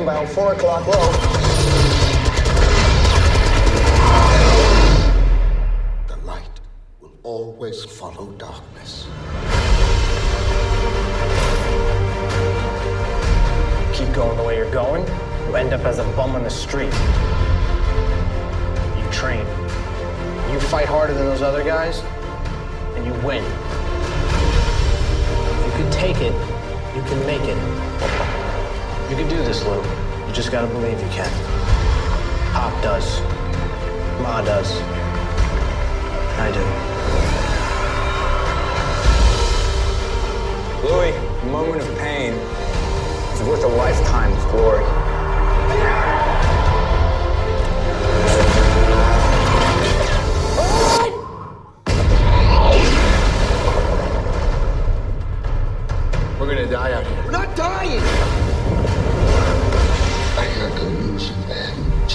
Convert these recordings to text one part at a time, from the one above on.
inbound 4 o'clock low. The light will always follow darkness. Keep going the way you're going, you end up as a bum on the street. You train. You fight harder than those other guys, and you win. If you can take it, you can make it. You can do this, Lou. You just gotta believe you can. Pop does. Ma does. I do. Louis, a moment of pain is worth a lifetime of glory. We're gonna die out here. We're not dying! I got good news and bad news.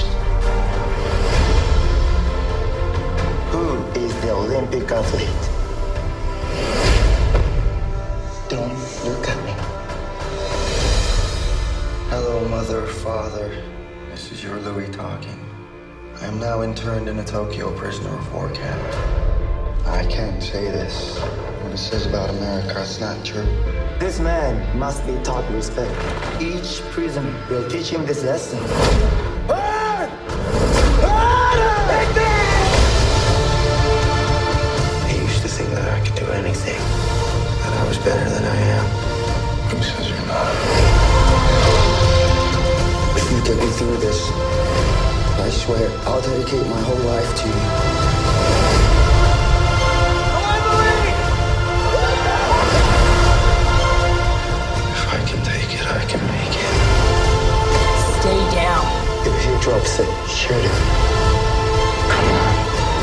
Who is the Olympic athlete? Don't look at me. Hello, mother, father. This is your Louis talking. I am now interned in a Tokyo prisoner of war camp. I can't say this. What it says about America is not true. This man must be taught respect. Each prison will teach him this lesson. I used to think that I could do anything, that I was better than I am. Who says you're not? If you get me through this, I swear I'll dedicate my whole life to you. If I can take it, I can make it. Stay down. If he drops it, shoot him. Come on.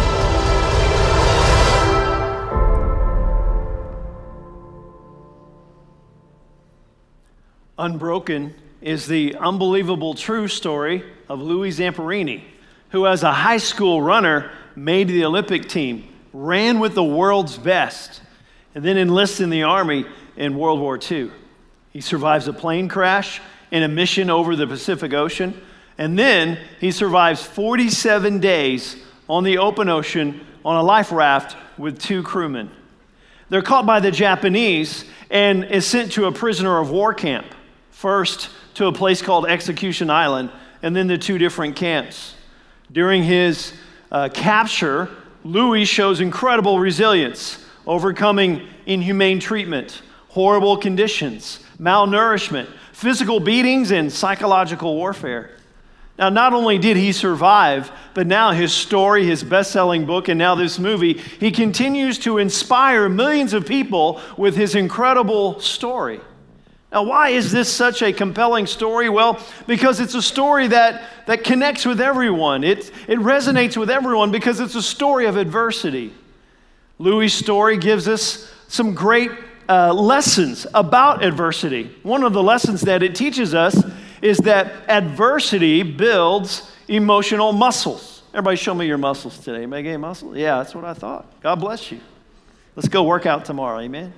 Unbroken is the unbelievable true story of Louis Zamperini, who as a high school runner made the Olympic team, ran with the world's best, and then enlisted in the Army in World War II. He survives a plane crash in a mission over the Pacific Ocean, and then he survives 47 days on the open ocean on a life raft with 2 crewmen. They're caught by the Japanese and is sent to a prisoner of war camp, first to a place called Execution Island, and then the 2 different camps. During his capture, Louis shows incredible resilience, overcoming inhumane treatment, horrible conditions, malnourishment, physical beatings, and psychological warfare. Now, not only did he survive, but now his story, his best-selling book, and now this movie, he continues to inspire millions of people with his incredible story. Now, why is this such a compelling story? Well, because it's a story that connects with everyone. It resonates with everyone because it's a story of adversity. Louis' story gives us some great lessons about adversity. One of the lessons that it teaches us is that adversity builds emotional muscles. Everybody show me your muscles today. Make any muscles? Yeah, that's what I thought. God bless you. Let's go work out tomorrow, amen?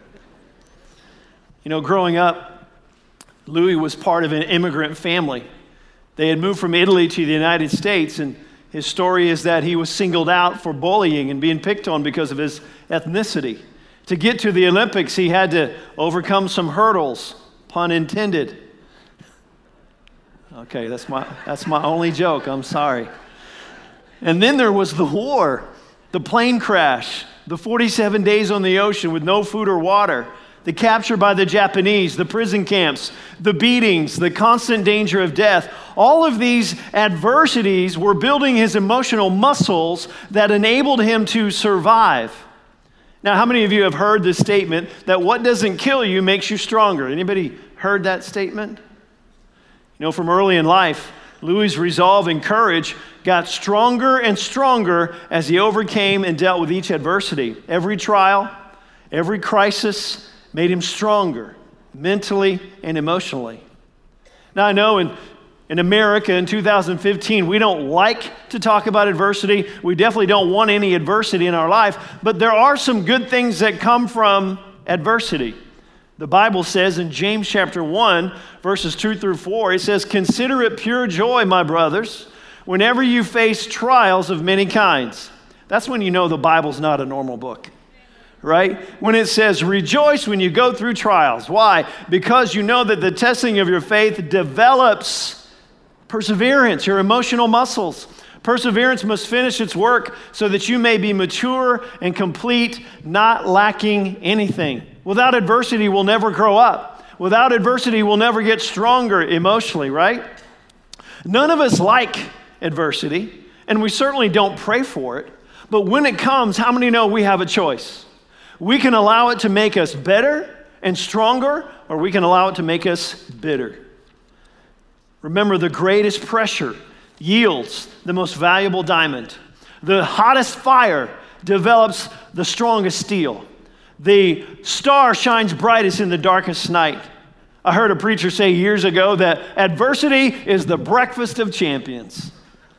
You know, growing up, Louis was part of an immigrant family. They had moved from Italy to the United States, and his story is that he was singled out for bullying and being picked on because of his ethnicity. To get to the Olympics, he had to overcome some hurdles, pun intended. Okay, that's my only joke, I'm sorry. And then there was the war, the plane crash, the 47 days on the ocean with no food or water, the capture by the Japanese, the prison camps, the beatings, the constant danger of death. All of these adversities were building his emotional muscles that enabled him to survive. Now, how many of you have heard the statement that what doesn't kill you makes you stronger? Anybody heard that statement? You know, from early in life, Louis' resolve and courage got stronger and stronger as he overcame and dealt with each adversity. Every trial, every crisis made him stronger, mentally and emotionally. Now, I know in America in 2015, we don't like to talk about adversity. We definitely don't want any adversity in our life, but there are some good things that come from adversity. The Bible says in James chapter 1, verses 2 through 4, it says, "Consider it pure joy, my brothers, whenever you face trials of many kinds." That's when you know the Bible's not a normal book, right? When it says, "Rejoice when you go through trials." Why? Because you know that the testing of your faith develops perseverance, your emotional muscles. Perseverance must finish its work so that you may be mature and complete, not lacking anything. Without adversity, we'll never grow up. Without adversity, we'll never get stronger emotionally, right? None of us like adversity, and we certainly don't pray for it. But when it comes, how many know we have a choice? We can allow it to make us better and stronger, or we can allow it to make us bitter. Remember, the greatest pressure yields the most valuable diamond. The hottest fire develops the strongest steel. The star shines brightest in the darkest night. I heard a preacher say years ago that adversity is the breakfast of champions.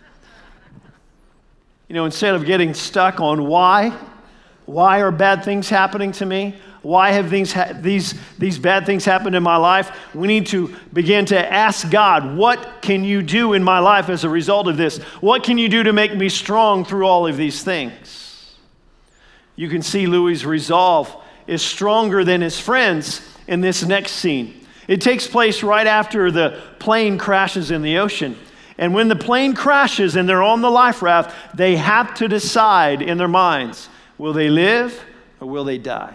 You know, instead of getting stuck on why are bad things happening to me? Why have these bad things happened in my life? We need to begin to ask God, what can you do in my life as a result of this? What can you do to make me strong through all of these things? You can see Louis' resolve is stronger than his friends in this next scene. It takes place right after the plane crashes in the ocean. And when the plane crashes and they're on the life raft, they have to decide in their minds, will they live or will they die?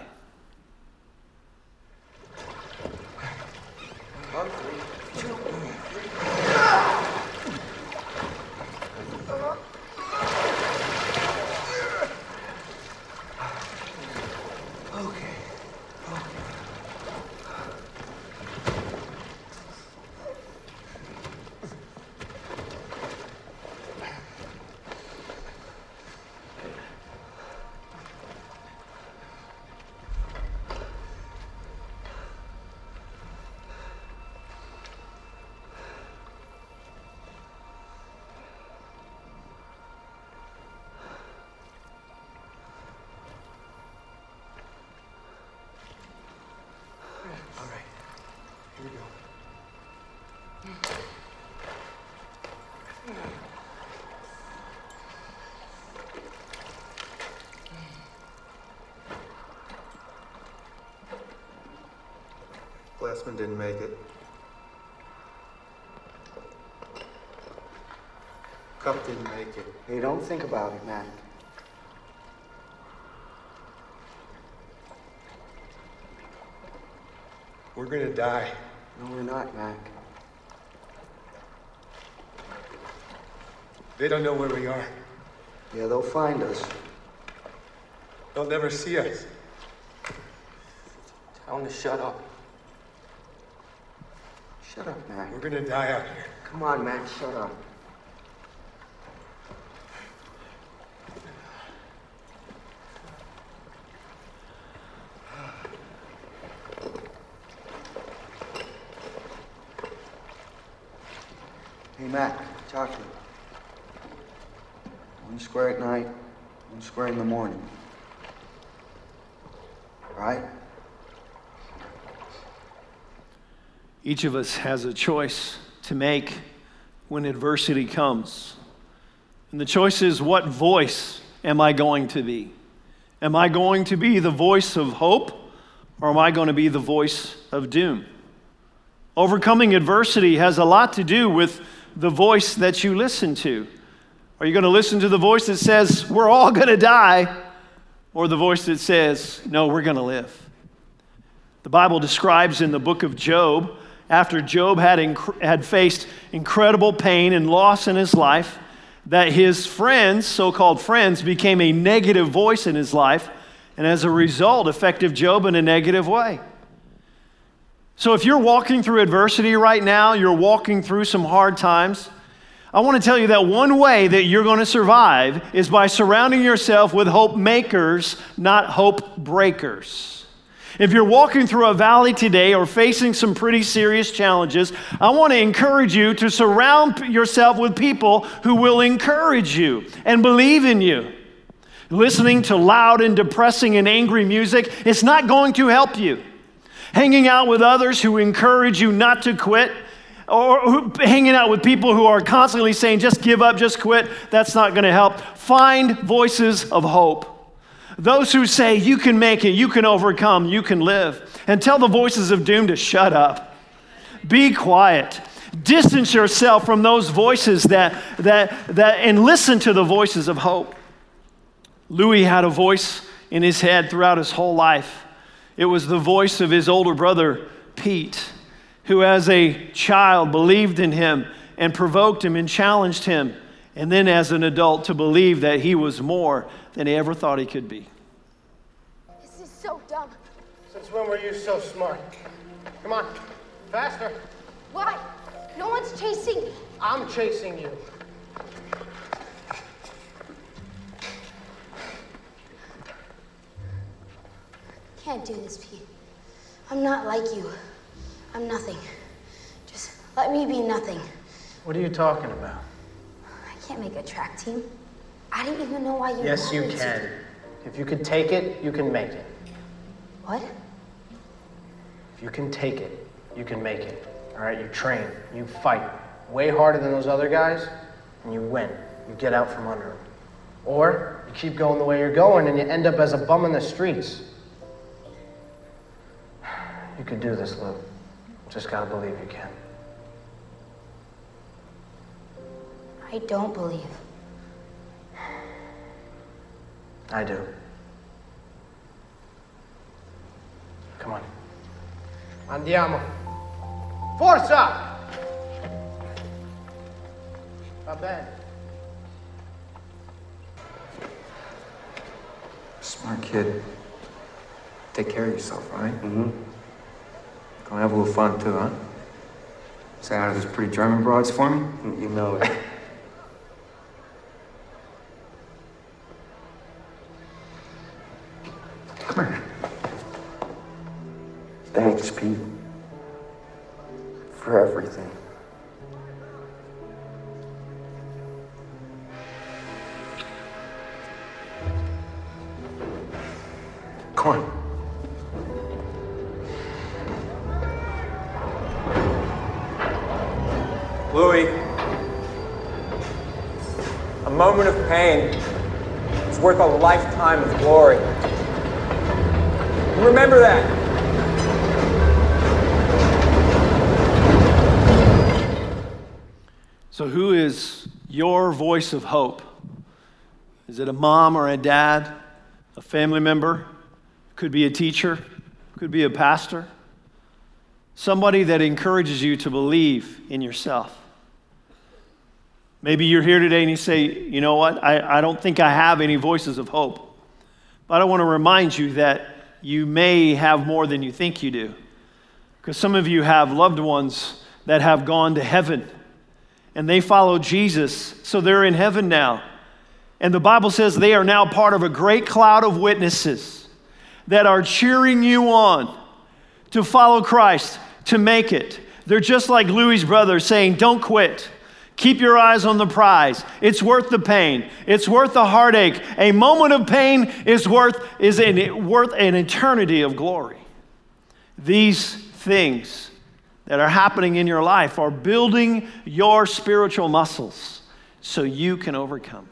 Glassman didn't make it. Cup didn't make it. Hey, don't think about it, Mac. We're gonna die. No, we're not, Mac. They don't know where we are. Yeah, they'll find us. They'll never see us. Tell them to shut up. Shut up, Mac. We're gonna die out here. Come on, Mac, shut up. Hey, Mac, chocolate. 1 square at night, 1 square in the morning. Right? Each of us has a choice to make when adversity comes. And the choice is, what voice am I going to be? Am I going to be the voice of hope, or am I going to be the voice of doom? Overcoming adversity has a lot to do with the voice that you listen to. Are you going to listen to the voice that says, we're all going to die, or the voice that says, no, we're going to live? The Bible describes in the book of Job, after Job had faced incredible pain and loss in his life, that his friends, so-called friends, became a negative voice in his life, and as a result, affected Job in a negative way. So if you're walking through adversity right now, you're walking through some hard times, I want to tell you that one way that you're going to survive is by surrounding yourself with hope makers, not hope breakers. If you're walking through a valley today or facing some pretty serious challenges, I want to encourage you to surround yourself with people who will encourage you and believe in you. Listening to loud and depressing and angry music, it's not going to help you. hanging out with others who encourage you not to quit, or hanging out with people who are constantly saying, just give up, just quit, that's not going to help. Find voices of hope. Those who say, you can make it, you can overcome, you can live. And tell the voices of doom to shut up. Be quiet. Distance yourself from those voices and listen to the voices of hope. Louis had a voice in his head throughout his whole life. It was the voice of his older brother, Pete, who as a child believed in him and provoked him and challenged him, and then as an adult to believe that he was more than he ever thought he could be. This is so dumb. Since when were you so smart? Come on, faster. Why? No one's chasing. I'm chasing you. Can't do this, Pete. I'm not like you. I'm nothing. Just let me be nothing. What are you talking about? I can't make a track team. I didn't even know why you Yes, you wanted can. to. If you can take it, you can make it. What? If you can take it, you can make it. All right, you train, you fight way harder than those other guys, and you win. You get out from under them. Or you keep going the way you're going and you end up as a bum in the streets. You could do this, Lou. Just gotta believe you can. I don't believe. I do. Come on. Andiamo. Forza! Va bene. Smart kid. Take care of yourself, right? Mm-hmm. Gonna have a little fun too, huh? Say out of those pretty German broads for me? You know it. Come here. Thanks, Pete. For everything. Come on. Louis, a moment of pain is worth a lifetime of glory. Remember that. So who is your voice of hope? Is it a mom or a dad, a family member? Could be a teacher, could be a pastor. Somebody that encourages you to believe in yourself. Maybe you're here today and you say, you know what, I don't think I have any voices of hope. But I want to remind you that you may have more than you think you do. Because some of you have loved ones that have gone to heaven and they follow Jesus, so they're in heaven now. And the Bible says they are now part of a great cloud of witnesses that are cheering you on to follow Christ, to make it. They're just like Louis' brother saying, don't quit. Keep your eyes on the prize. It's worth the pain. It's worth the heartache. A moment of pain is worth an eternity of glory. These things that are happening in your life are building your spiritual muscles so you can overcome.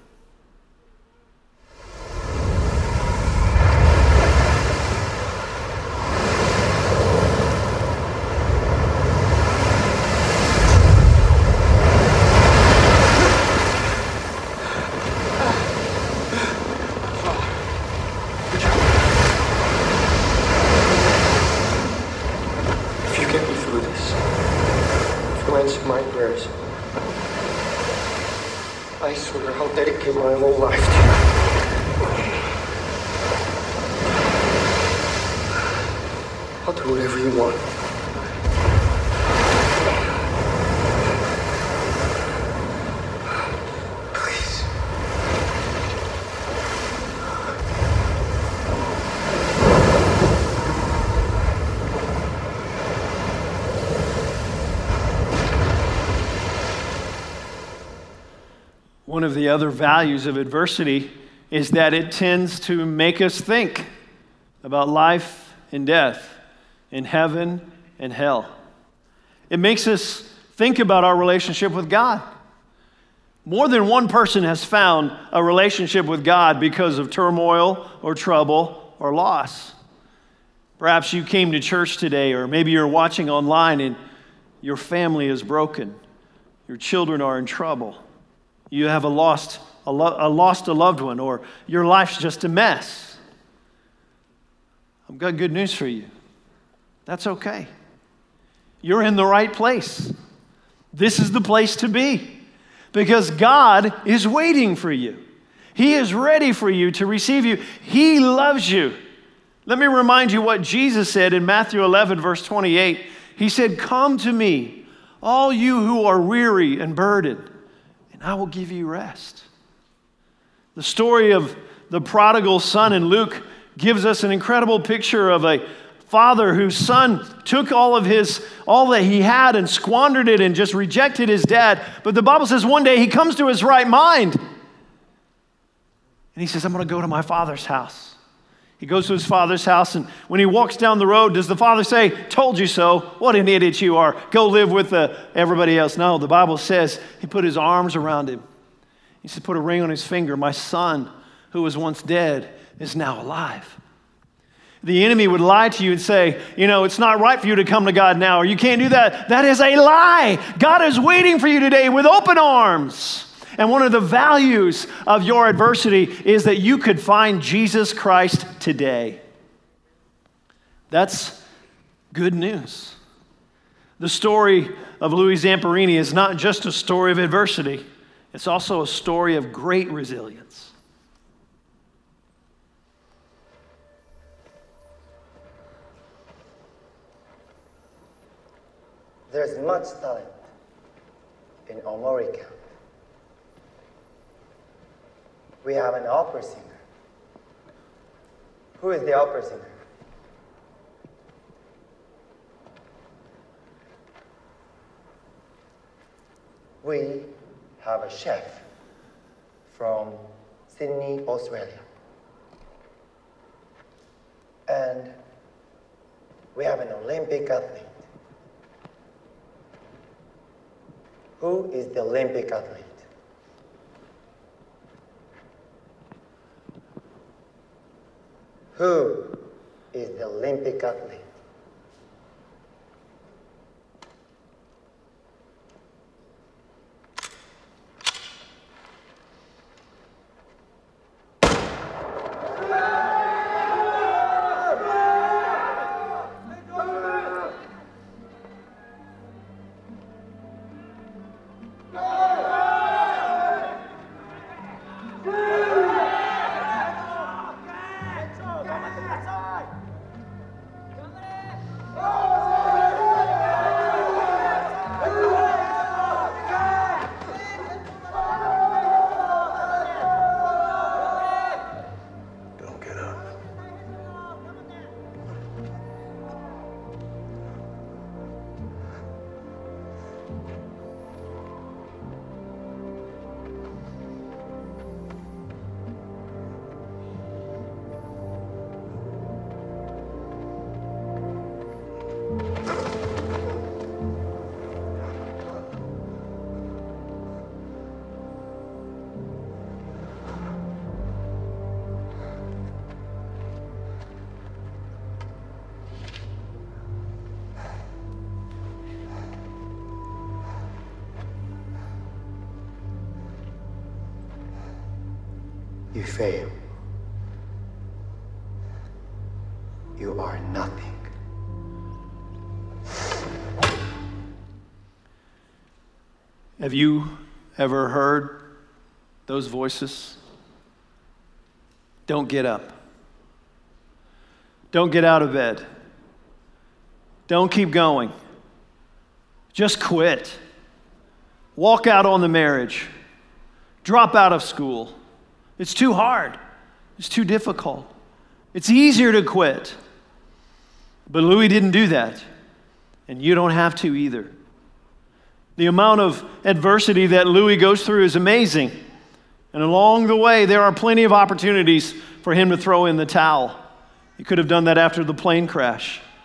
Answer my prayers. I swear I'll dedicate my whole life to you. I'll do whatever you want. Please. One of the other values of adversity is that it tends to make us think about life and death. in heaven and hell. It makes us think about our relationship with God. More than one person has found a relationship with God because of turmoil or trouble or loss. Perhaps you came to church today, or maybe you're watching online and your family is broken. Your children are in trouble. You have lost a loved one, or your life's just a mess. I've got good news for you. That's okay. You're in the right place. This is the place to be, because God is waiting for you. He is ready for you to receive you. He loves you. Let me remind you what Jesus said in Matthew 11, verse 28. He said, "Come to me, all you who are weary and burdened, and I will give you rest." The story of the prodigal son in Luke gives us an incredible picture of a father whose son took all that he had and squandered it and just rejected his dad. But the Bible says one day he comes to his right mind. And he says, "I'm going to go to my father's house." He goes to his father's house, and when he walks down the road, does the father say, "Told you so, what an idiot you are, go live with everybody else"? No, the Bible says he put his arms around him. He said, "Put a ring on his finger. My son, who was once dead, is now alive." The enemy would lie to you and say, it's not right for you to come to God now, or you can't do that. That is a lie. God is waiting for you today with open arms. And one of the values of your adversity is that you could find Jesus Christ today. That's good news. The story of Louis Zamperini is not just a story of adversity. It's also a story of great resilience. There's much talent in America. We have an opera singer. Who is the opera singer? We have a chef from Sydney, Australia. And we have an Olympic athlete. Who is the Olympic athlete? Who is the Olympic athlete? You fail. You are nothing. Have you ever heard those voices? Don't get up. Don't get out of bed. Don't keep going. Just quit. Walk out on the marriage. Drop out of school. It's too hard. It's too difficult. It's easier to quit. But Louis didn't do that. And you don't have to either. The amount of adversity that Louis goes through is amazing. And along the way, there are plenty of opportunities for him to throw in the towel. He could have done that after the plane crash.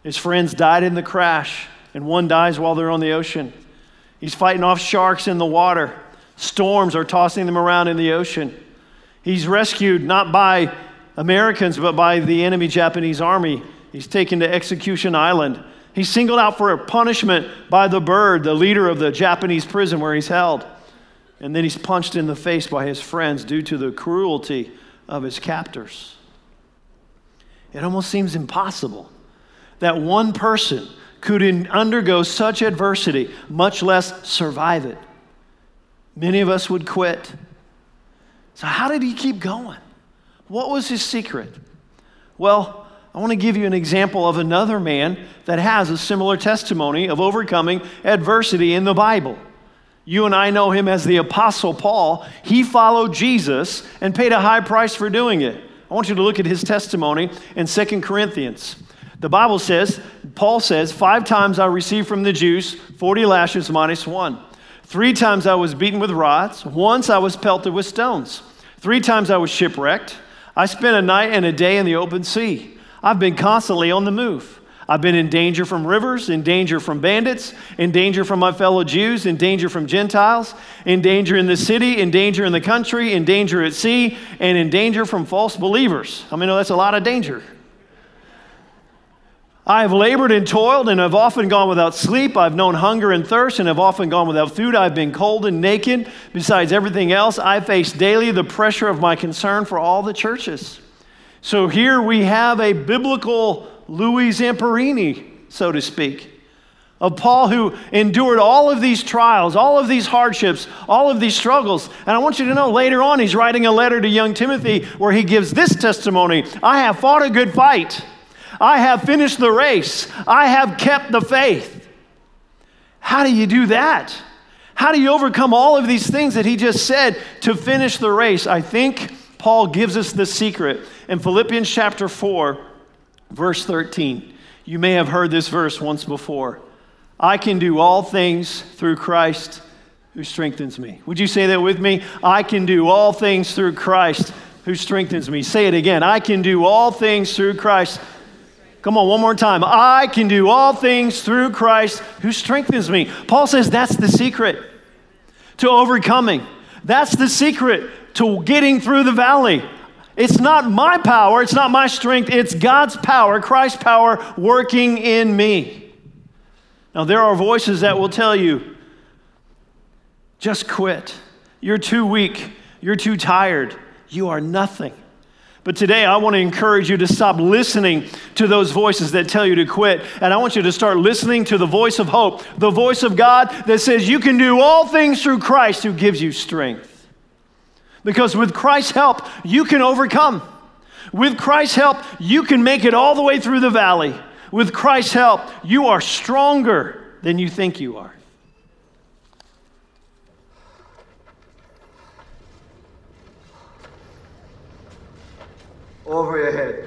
His friends died in the crash, and one dies while they're on the ocean. He's fighting off sharks in the water. Storms are tossing them around in the ocean. He's rescued not by Americans, but by the enemy Japanese army. He's taken to Execution Island. He's singled out for a punishment by the Bird, the leader of the Japanese prison where he's held. And then he's punched in the face by his friends due to the cruelty of his captors. It almost seems impossible that one person could undergo such adversity, much less survive it. Many of us would quit. So how did he keep going? What was his secret? Well, I want to give you an example of another man that has a similar testimony of overcoming adversity in the Bible. You and I know him as the Apostle Paul. He followed Jesus and paid a high price for doing it. I want you to look at his testimony in 2 Corinthians. The Bible says, Paul says, 5 times I received from the Jews 40 lashes minus 1. 3 times I was beaten with rods. Once I was pelted with stones. 3 times I was shipwrecked. I spent a night and a day in the open sea. I've been constantly on the move. I've been in danger from rivers, in danger from bandits, in danger from my fellow Jews, in danger from Gentiles, in danger in the city, in danger in the country, in danger at sea, and in danger from false believers. I mean, that's a lot of danger. I have labored and toiled and have often gone without sleep. I've known hunger and thirst and have often gone without food. I've been cold and naked. Besides everything else, I face daily the pressure of my concern for all the churches. So here we have a biblical Louis Zamperini, so to speak, of Paul who endured all of these trials, all of these hardships, all of these struggles. And I want you to know later on he's writing a letter to young Timothy where he gives this testimony: I have fought a good fight. I have finished the race. I have kept the faith. How do you do that? How do you overcome all of these things that he just said to finish the race? I think Paul gives us the secret in Philippians chapter 4, verse 13. You may have heard this verse once before. I can do all things through Christ who strengthens me. Would you say that with me? I can do all things through Christ who strengthens me. Say it again. I can do all things through Christ. Come on, one more time. I can do all things through Christ who strengthens me. Paul says that's the secret to overcoming. That's the secret to getting through the valley. It's not my power. It's not my strength. It's God's power, Christ's power working in me. Now, there are voices that will tell you, just quit. You're too weak. You're too tired. You are nothing. But today, I want to encourage you to stop listening to those voices that tell you to quit. And I want you to start listening to the voice of hope, the voice of God that says you can do all things through Christ who gives you strength. Because with Christ's help, you can overcome. With Christ's help, you can make it all the way through the valley. With Christ's help, you are stronger than you think you are. Over your head.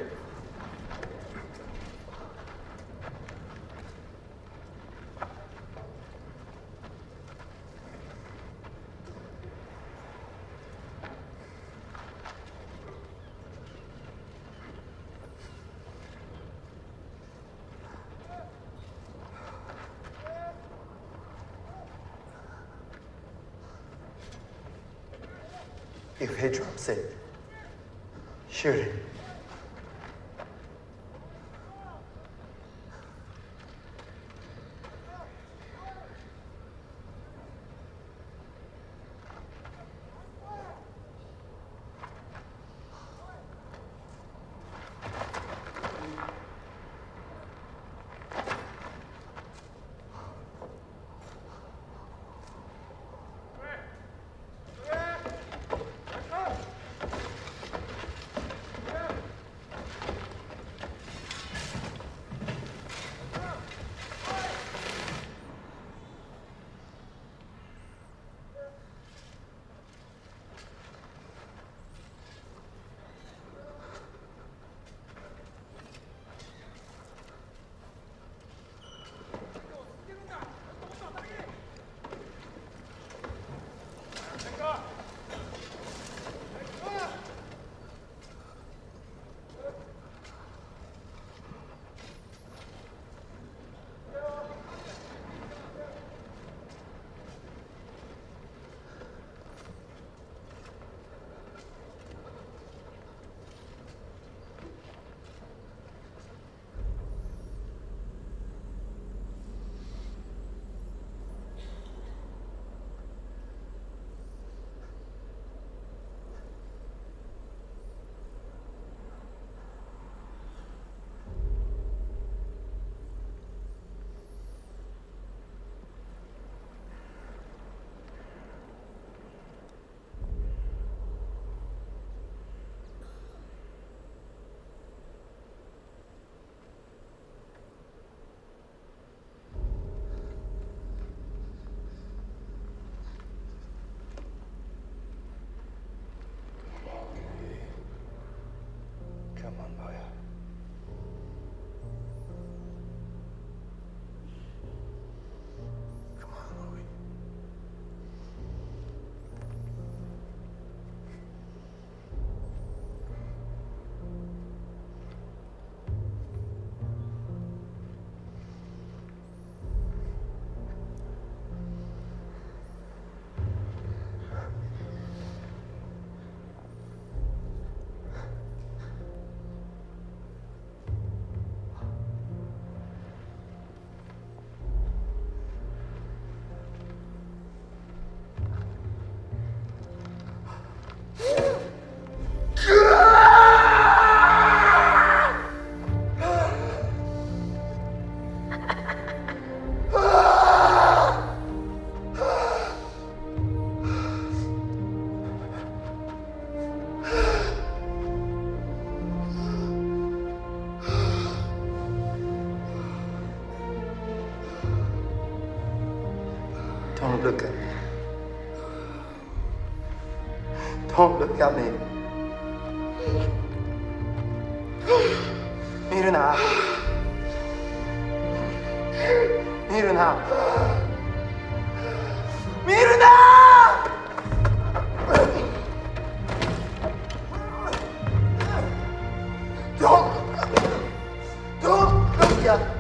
If he drops it, shoot it. Oh, yeah. Come on, Louis. Don't look at me. Don't look at me. Mirna. Mirna. Mirna! Don't look at me.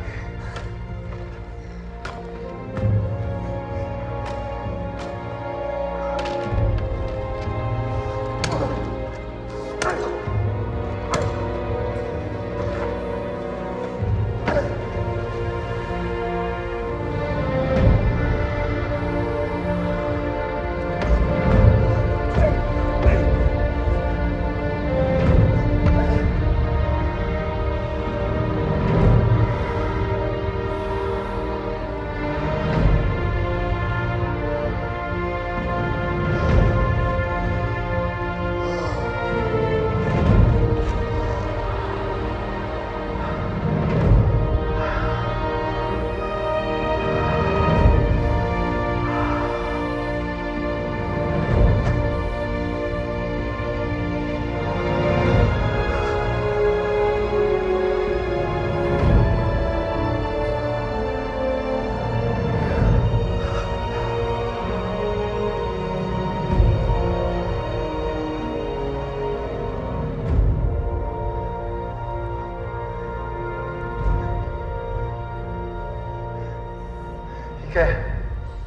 Okay.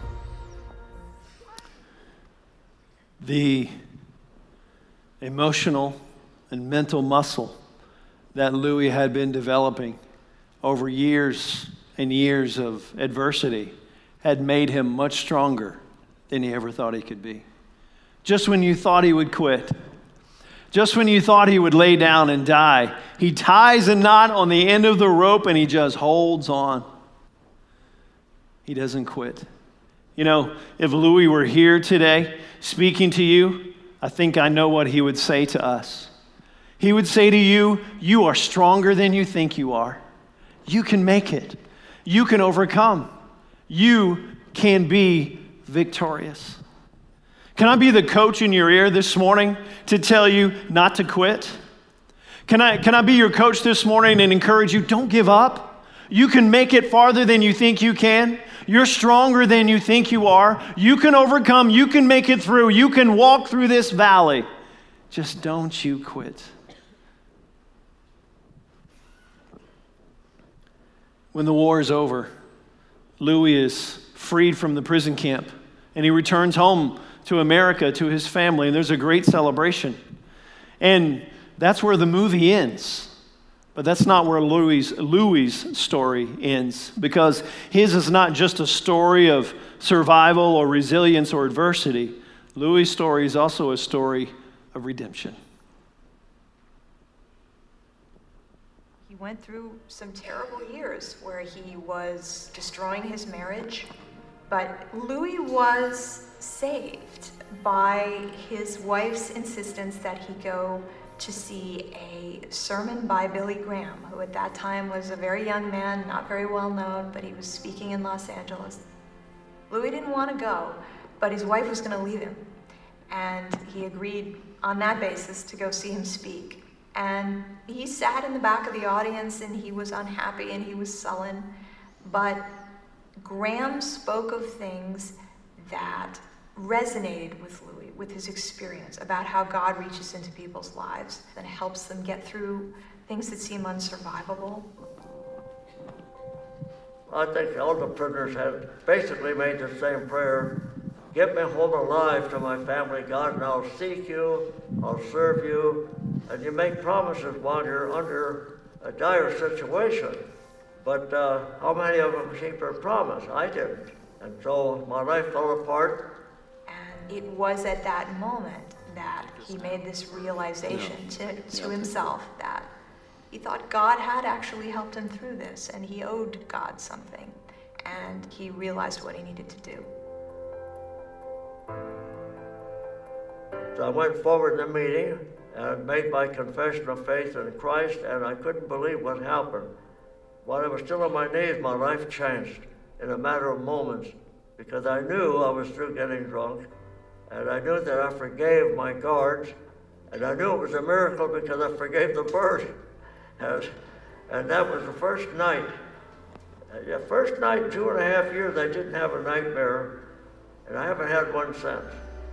The emotional and mental muscle that Louis had been developing over years and years of adversity had made him much stronger than he ever thought he could be. Just when you thought he would quit, just when you thought he would lay down and die, he ties a knot on the end of the rope and he just holds on. He doesn't quit. You know, if Louis were here today speaking to you, I think I know what he would say to us. He would say to you, you are stronger than you think you are. You can make it. You can overcome. You can be victorious. Can I be the coach in your ear this morning to tell you not to quit? Can I be your coach this morning and encourage you, don't give up. You can make it farther than you think you can. You're stronger than you think you are. You can overcome. You can make it through. You can walk through this valley. Just don't you quit. When the war is over, Louis is freed from the prison camp, and he returns home to America, to his family, and there's a great celebration. And that's where the movie ends. But that's not where Louis' story ends, because his is not just a story of survival or resilience or adversity. Louis' story is also a story of redemption. He went through some terrible years where he was destroying his marriage, but Louis was saved by his wife's insistence that he go to see a sermon by Billy Graham, who at that time was a very young man, not very well known, but he was speaking in Los Angeles. Louis didn't want to go, but his wife was going to leave him, and he agreed on that basis to go see him speak. And he sat in the back of the audience and he was unhappy and he was sullen. But Graham spoke of things that resonated with Louis, with his experience about how God reaches into people's lives and helps them get through things that seem unsurvivable. I think all the prisoners had basically made the same prayer. Get me home alive to my family, God, and I'll seek you, I'll serve you. And you make promises while you're under a dire situation. But how many of them keep their promise? I didn't. And so my life fell apart. And it was at that moment that he made this realization to himself that he thought God had actually helped him through this, and he owed God something. And he realized what he needed to do. So I went forward in the meeting and made my confession of faith in Christ, and I couldn't believe what happened. While I was still on my knees, my life changed in a matter of moments, because I knew I was through getting drunk, and I knew that I forgave my guards, and I knew it was a miracle because I forgave the bird. And that was the first night. First night in 2.5 years, I didn't have a nightmare, and I haven't had one since.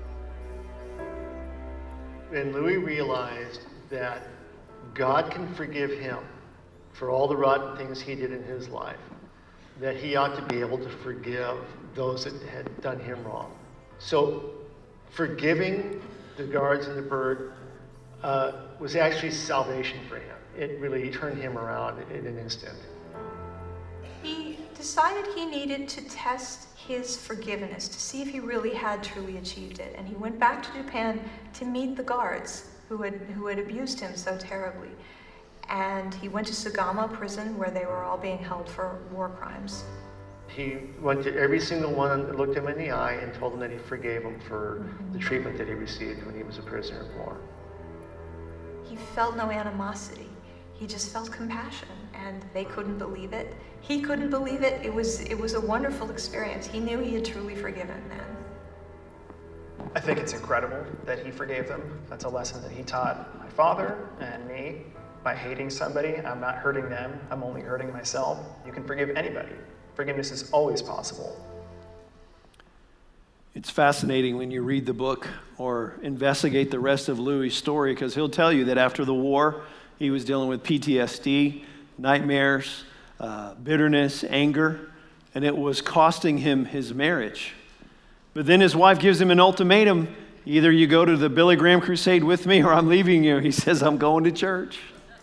And Louis realized that God can forgive him for all the rotten things he did in his life, that he ought to be able to forgive those that had done him wrong. So forgiving the guards and the bird was actually salvation for him. It really turned him around in an instant. He decided he needed to test his forgiveness to see if he really had truly achieved it. And he went back to Japan to meet the guards who had abused him so terribly. And he went to Sagama prison where they were all being held for war crimes. He went to every single one and looked him in the eye and told him that he forgave him for the treatment that he received when he was a prisoner of war. He felt no animosity. He just felt compassion, and they couldn't believe it. He couldn't believe it. It was a wonderful experience. He knew he had truly forgiven then. I think it's incredible that he forgave them. That's a lesson that he taught my father and me. By hating somebody, I'm not hurting them, I'm only hurting myself. You can forgive anybody. Forgiveness is always possible. It's fascinating when you read the book or investigate the rest of Louis' story, because he'll tell you that after the war, he was dealing with PTSD, nightmares, bitterness, anger, and it was costing him his marriage. But then his wife gives him an ultimatum: either you go to the Billy Graham crusade with me or I'm leaving you. He says, I'm going to church.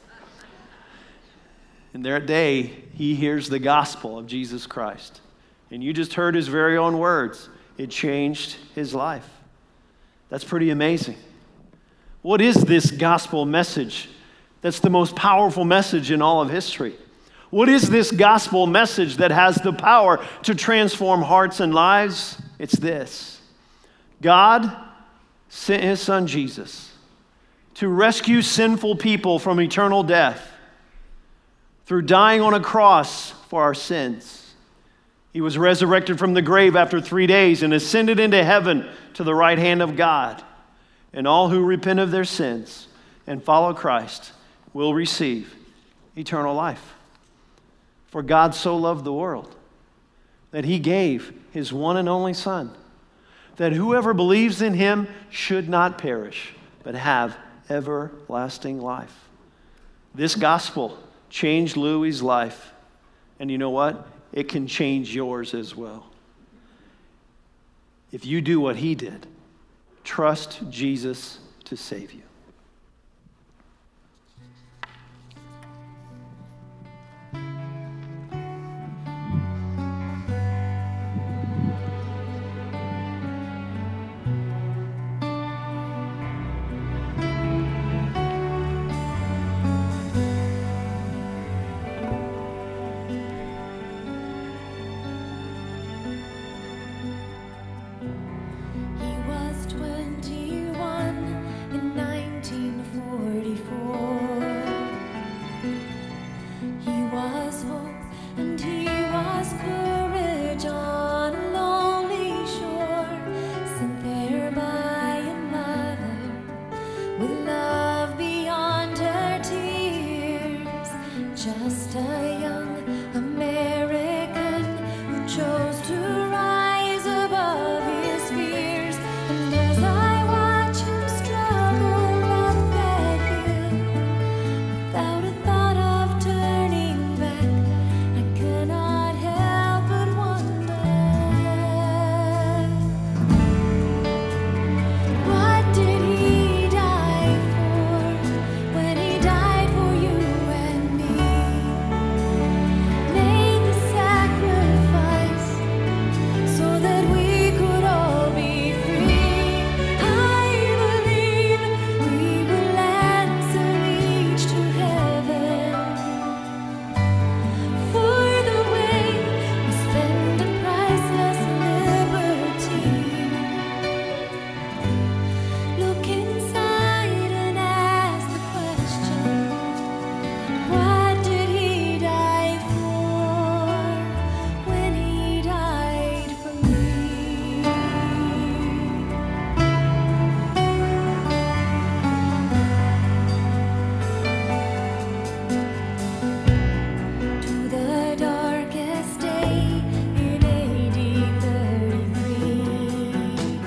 And that day, he hears the gospel of Jesus Christ. And you just heard his very own words. It changed his life. That's pretty amazing. What is this gospel message that's the most powerful message in all of history? What is this gospel message that has the power to transform hearts and lives? It's this: God sent his son Jesus to rescue sinful people from eternal death through dying on a cross for our sins. He was resurrected from the grave after 3 days and ascended into heaven to the right hand of God. And all who repent of their sins and follow Christ will receive eternal life. For God so loved the world that he gave his one and only Son, that whoever believes in him should not perish, but have everlasting life. This gospel changed Louis' life. And you know what? It can change yours as well. If you do what he did, trust Jesus to save you. With love beyond her just a young American who chose to rise above his fears. And as I watch him struggle up that hill, without a thought of turning back, I cannot help but wonder, what did he die for when he died for you and me? Made the sacrifice so that we could all be free. I believe we will answer each to heaven for the way we spend a priceless liberty. Look inside and ask the question, what did he die for when he died for me? To the darkest day in AD 33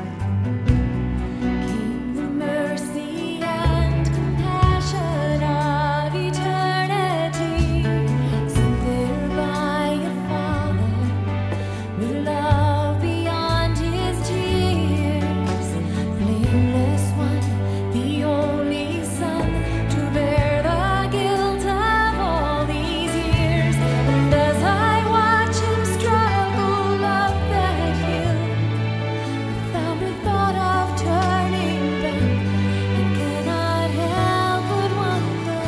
came the mercy and compassion of eternity, sent there by a Father with love beyond his tears. Blameless one, the only Son, to bear the guilt of all these years. And as I watch him struggle up that hill, without a thought of turning back, I cannot help but wonder,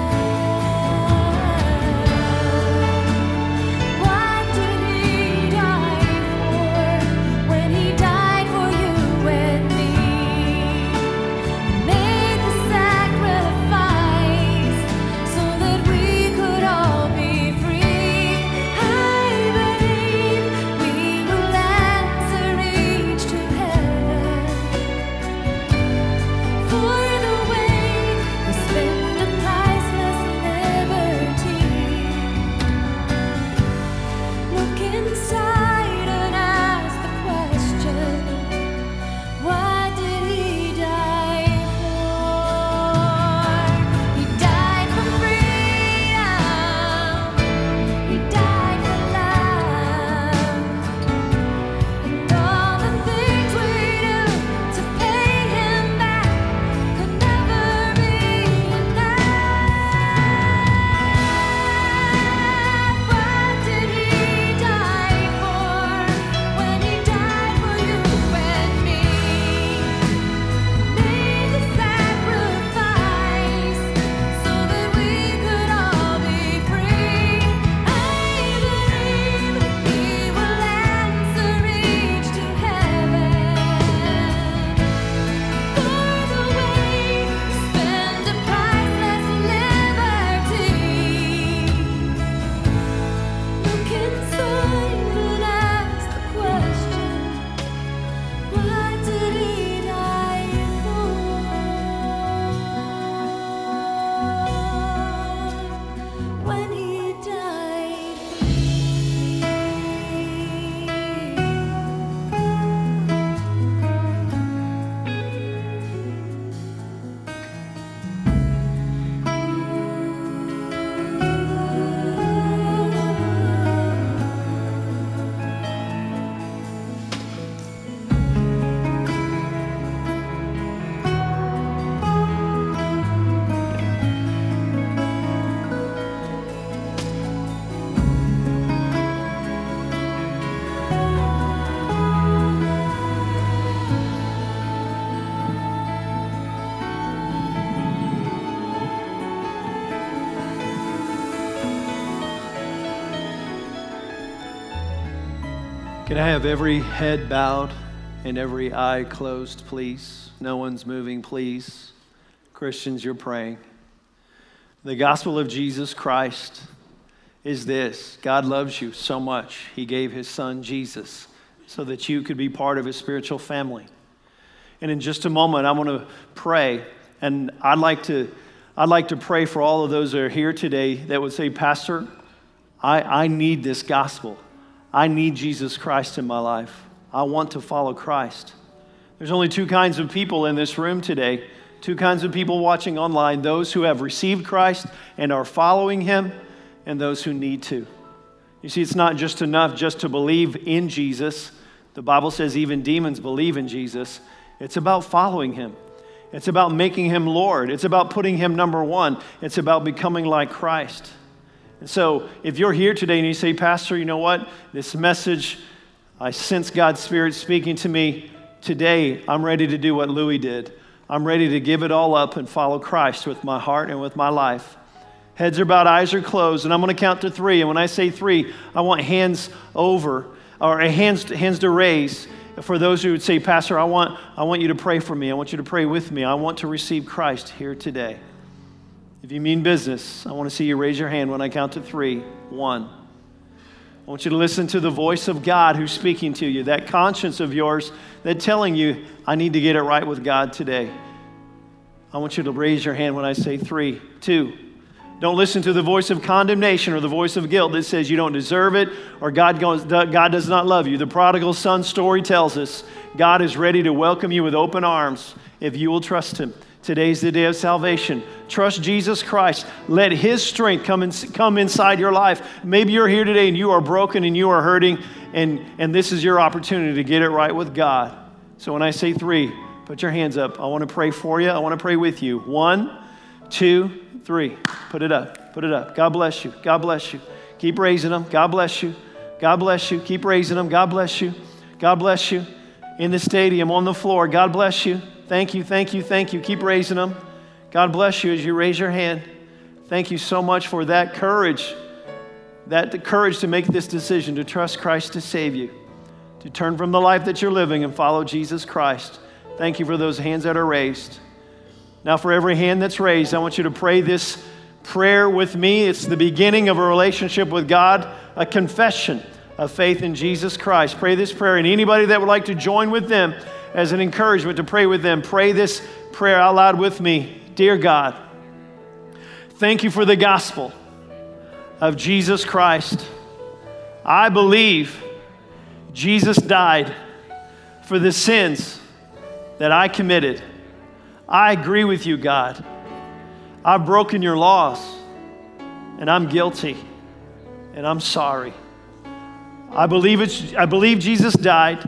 what did he die for when he died for you and me? Made the sacrifice so that we could all be free. I believe we will answer each to heaven for the way we spend a priceless liberty. Look inside and ask the question, what did he die for? He died for freedom. He died for love. And all the things we do to pay him back could never be enough. What did he die for when he died for you and me? Made the sacrifice so that we could all be free. I believe he will answer each to heaven for the way we spend a priceless liberty. Look inside and ask the question, what did he die for when he died for me? Can I have every head bowed and every eye closed, please? No one's moving, please. Christians, you're praying. The gospel of Jesus Christ is this: God loves you so much, he gave his son Jesus so that you could be part of his spiritual family. And in just a moment, I want to pray, and I'd like to I'd like to pray for all of those that are here today that would say, Pastor, I need this gospel. I need Jesus Christ in my life. I want to follow Christ. There's only two kinds of people in this room today, two kinds of people watching online, those who have received Christ and are following him, and those who need to. You see, it's not just enough just to believe in Jesus. The Bible says even demons believe in Jesus. It's about following him. It's about making him Lord. It's about putting him number one. It's about becoming like Christ. And so if you're here today and you say, Pastor, you know what? This message, I sense God's Spirit speaking to me. Today, I'm ready to do what Louis did. I'm ready to give it all up and follow Christ with my heart and with my life. Heads are bowed, eyes are closed, and I'm going to count to 3. And when I say 3, I want hands over, or hands to raise for those who would say, Pastor, I want you to pray for me. I want you to pray with me. I want to receive Christ here today. If you mean business, I want to see you raise your hand when I count to 3. 1. I want you to listen to the voice of God who's speaking to you, that conscience of yours that's telling you, I need to get it right with God today. I want you to raise your hand when I say 3. 2. Don't listen to the voice of condemnation or the voice of guilt that says you don't deserve it or God does not love you. The prodigal son story tells us God is ready to welcome you with open arms if you will trust him. Today's the day of salvation. Trust Jesus Christ. Let his strength come inside your life. Maybe you're here today and you are broken and you are hurting, and this is your opportunity to get it right with God. So when I say 3, put your hands up. I want to pray for you. I want to pray with you. 1, 2, 3. Put it up. Put it up. God bless you. God bless you. Keep raising them. God bless you. God bless you. Keep raising them. God bless you. God bless you. In the stadium, on the floor. God bless you. Thank you. Thank you. Thank you. Keep raising them. God bless you as you raise your hand. Thank you so much for that courage. The courage to make this decision to trust Christ to save you. To turn from the life that you're living and follow Jesus Christ. Thank you for those hands that are raised. Now, for every hand that's raised, I want you to pray this prayer with me. It's the beginning of a relationship with God, a confession of faith in Jesus Christ. Pray this prayer, and anybody that would like to join with them as an encouragement to pray with them, pray this prayer out loud with me. Dear God, thank you for the gospel of Jesus Christ. I believe Jesus died for the sins that I committed. I agree with you, God. I've broken your laws, and I'm guilty, and I'm sorry. I believe Jesus died,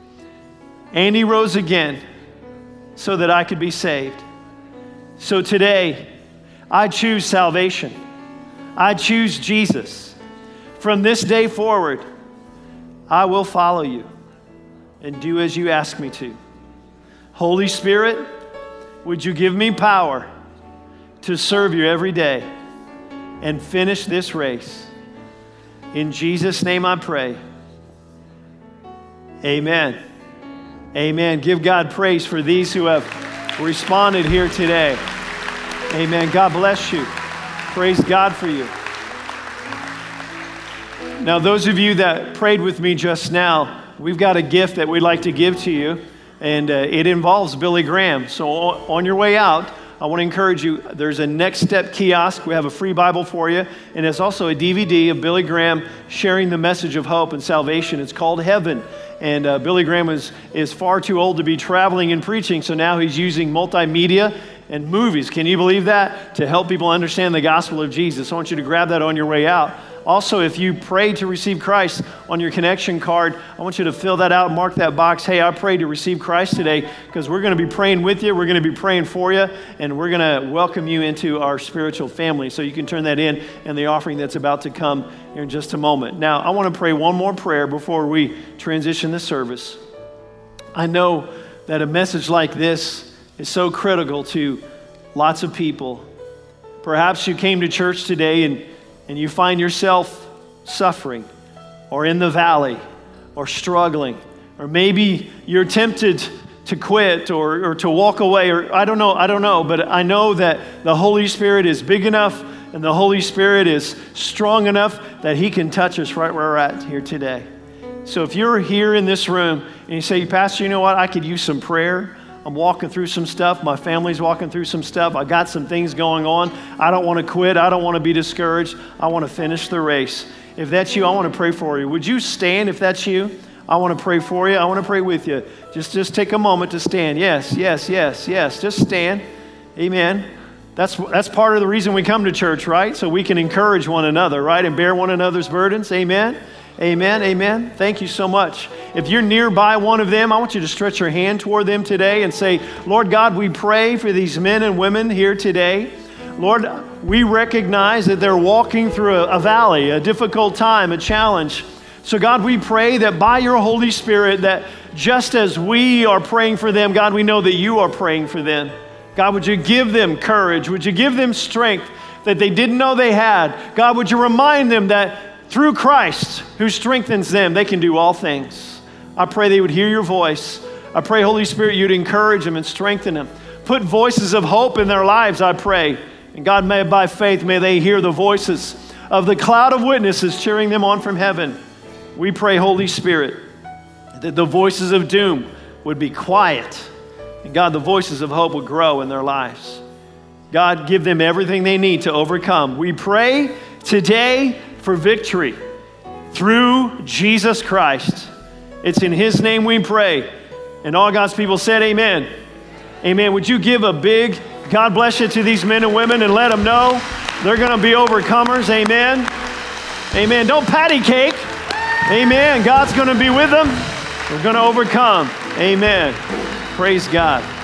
and he rose again so that I could be saved. So today, I choose salvation. I choose Jesus. From this day forward, I will follow you and do as you ask me to. Holy Spirit, would you give me power to serve you every day and finish this race? In Jesus' name I pray. Amen. Amen. Give God praise for these who have responded here today. Amen. God bless you. Praise God for you. Now, those of you that prayed with me just now, we've got a gift that we'd like to give to you. And it involves Billy Graham. So on your way out, I want to encourage you, there's a Next Step kiosk. We have a free Bible for you. And it's also a DVD of Billy Graham sharing the message of hope and salvation. It's called Heaven. And Billy Graham is far too old to be traveling and preaching, so now he's using multimedia and movies. Can you believe that? To help people understand the gospel of Jesus. I want you to grab that on your way out. Also, if you prayed to receive Christ on your connection card, I want you to fill that out and mark that box. Hey, I prayed to receive Christ today, because we're going to be praying with you. We're going to be praying for you, and we're going to welcome you into our spiritual family. So you can turn that in the offering that's about to come here in just a moment. Now, I want to pray one more prayer before we transition the service. I know that a message like this is so critical to lots of people. Perhaps you came to church today and you find yourself suffering or in the valley or struggling, or maybe you're tempted to quit or to walk away, or I don't know, but I know that the Holy Spirit is big enough and the Holy Spirit is strong enough that he can touch us right where we're at here today. So if you're here in this room and you say, Pastor, you know what, I could use some prayer. I'm walking through some stuff. My family's walking through some stuff. I got some things going on. I don't want to quit. I don't want to be discouraged. I want to finish the race. If that's you, I want to pray for you. Would you stand if that's you? I want to pray for you. I want to pray with you. Just take a moment to stand. Yes, yes, yes, yes. Just stand. Amen. That's part of the reason we come to church, right? So we can encourage one another, right? And bear one another's burdens. Amen. Amen. Amen. Thank you so much. If you're nearby one of them, I want you to stretch your hand toward them today and say, Lord God, we pray for these men and women here today. Lord, we recognize that they're walking through a valley, a difficult time, a challenge. So God, we pray that by your Holy Spirit, that just as we are praying for them, God, we know that you are praying for them. God, would you give them courage? Would you give them strength that they didn't know they had? God, would you remind them that through Christ, who strengthens them, they can do all things. I pray they would hear your voice. I pray, Holy Spirit, you'd encourage them and strengthen them. Put voices of hope in their lives, I pray. And God, may by faith, may they hear the voices of the cloud of witnesses cheering them on from heaven. We pray, Holy Spirit, that the voices of doom would be quiet. And God, the voices of hope would grow in their lives. God, give them everything they need to overcome. We pray today for victory through Jesus Christ. It's in his name we pray. And all God's people said amen. Amen. Would you give a big God bless you to these men and women and let them know they're going to be overcomers. Amen. Amen. Don't patty cake. Amen. God's going to be with them. We're going to overcome. Amen. Praise God.